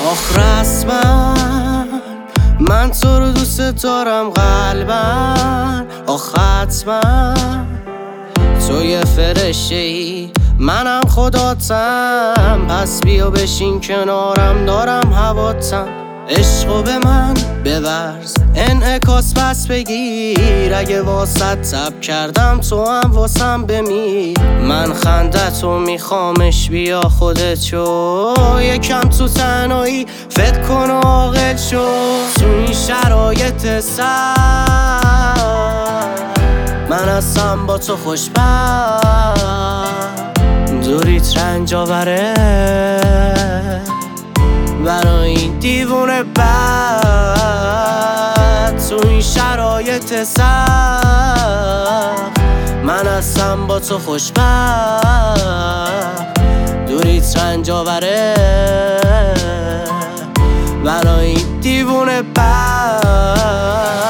آخ رسما من تو رو دوست دارم قلبا. آخ حتما تو یه فرشته ای منم خداتم، پس بیا بشین کنارم دارم هواتم. عشقو به من بورز انعکاس پس بگیر، اگه واسط تب کردم تو هم واسم بمیر. من خندتو میخوامش بیا خودت شو، یکم تو تنهایی فکر کن و عاقل شو. تو این شرایط سخت من هستم با تو خوشبخت، دوریت رنج آوره برای این دیوونه بد. تو این شرایط سخت من هستم با تو خوشبخت، دوریت رنج آوره برای این دیوونه بد.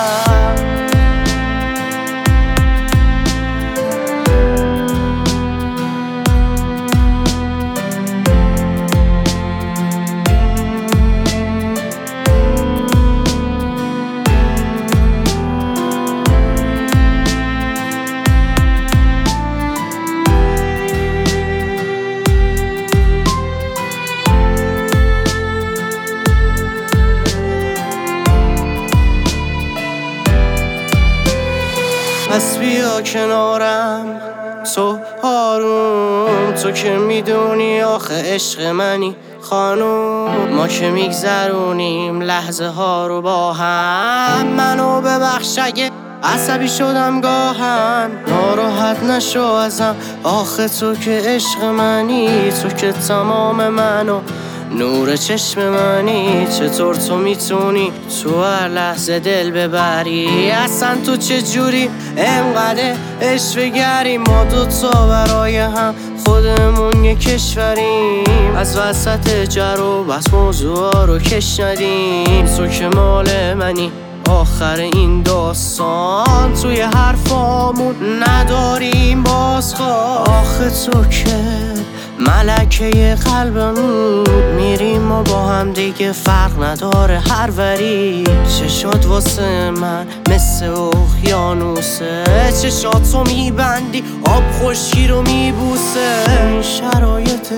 پس بیا کنارم تو آروم، تو که میدونی آخه عشق منی خانوم. ما که میگذرونیم لحظه ها رو با هم، منو ببخش اگه عصبی شدم گاهم، ناراحت نشو ازم آخه تو که عشق منی. تو که تمام منو نور چشم منی، چطور تو میتونی تو هر لحظه دل ببری؟ اصلا تو چجوری انقدر عشق گری؟ ما دوتا برای هم خودمون یه کشوریم، از وسط جر و بس موضوع رو کش ندیم. تو که مال منی آخر این داستان، توی حرفامون نداریم بازخواه. آخه تو که ملکه قلبمون، میریم و با هم دیگه فرق نداره هر وری. چشات واسه من مثل اقیانوسه، چشاتو میبندی آب خشکی رو میبوسه. این شرایط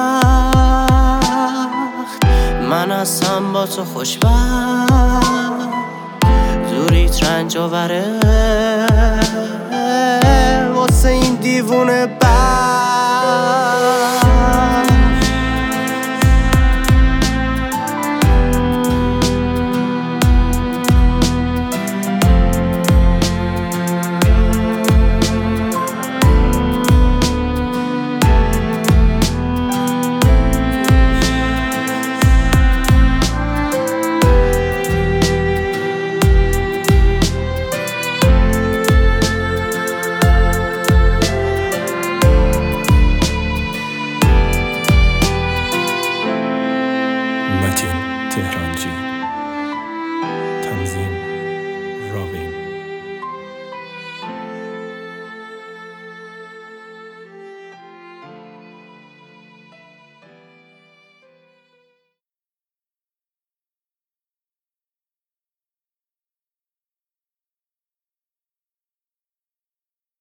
سخت من هستم با تو خوشبخت، دوریت رنج آوره واسه این دیوونه بد. متین تهرانجی.